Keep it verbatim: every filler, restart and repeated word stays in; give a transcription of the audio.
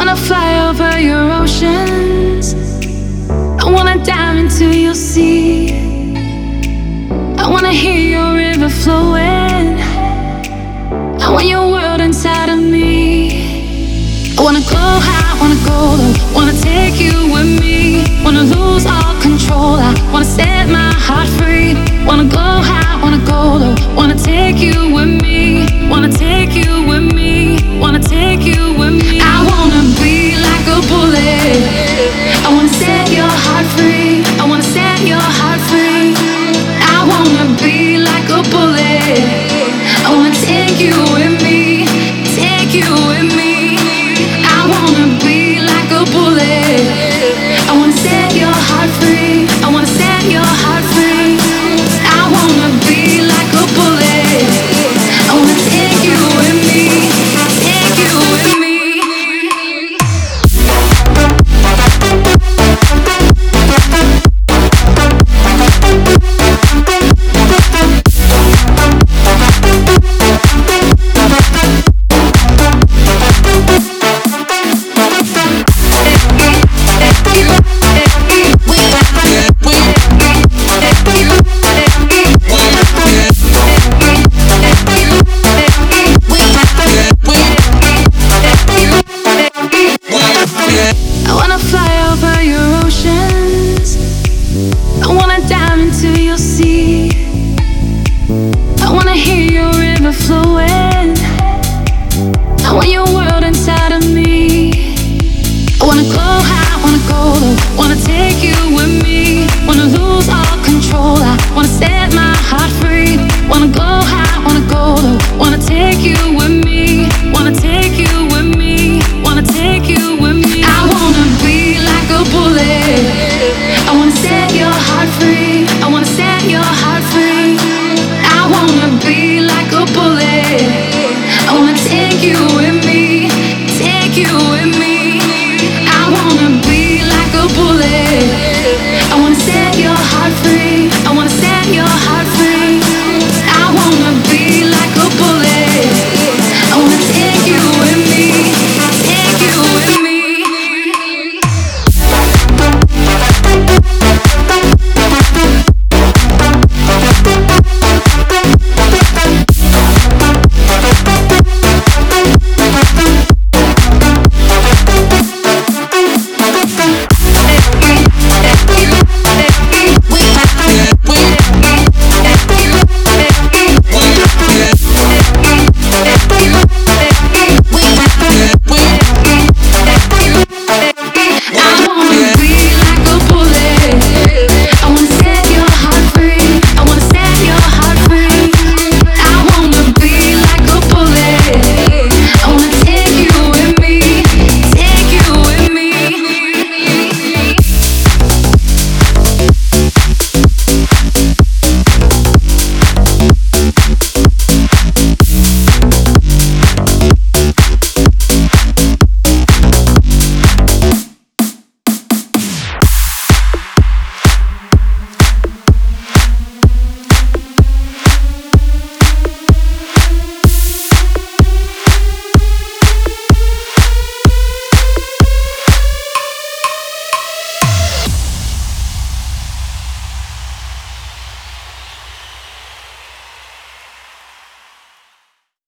wanna fly over your oceans. I wanna dive into your sea. I wanna hear your river flowing. I want your world inside of me. I wanna go high, wanna go low, wanna take you with me. Wanna lose all control, I wanna set my heart free. Wanna go high, wanna go low, wanna take you with me. Wanna take you with me, wanna take you with me. I wanna be like a bullet. I wanna set your heart free. I wanna set your heart free. I wanna be like a bullet. I wanna take you with me, take you with me. I wanna be like a bullet. I wanna set your heart free. I wanna set your heart free. I wanna be like a bullet. I wanna take you with me, take you with me. I wanna fly over your oceans. I wanna dive into your sea. I wanna hear your river flowing. I want your world inside of me. I wanna go high, wanna go low, wanna take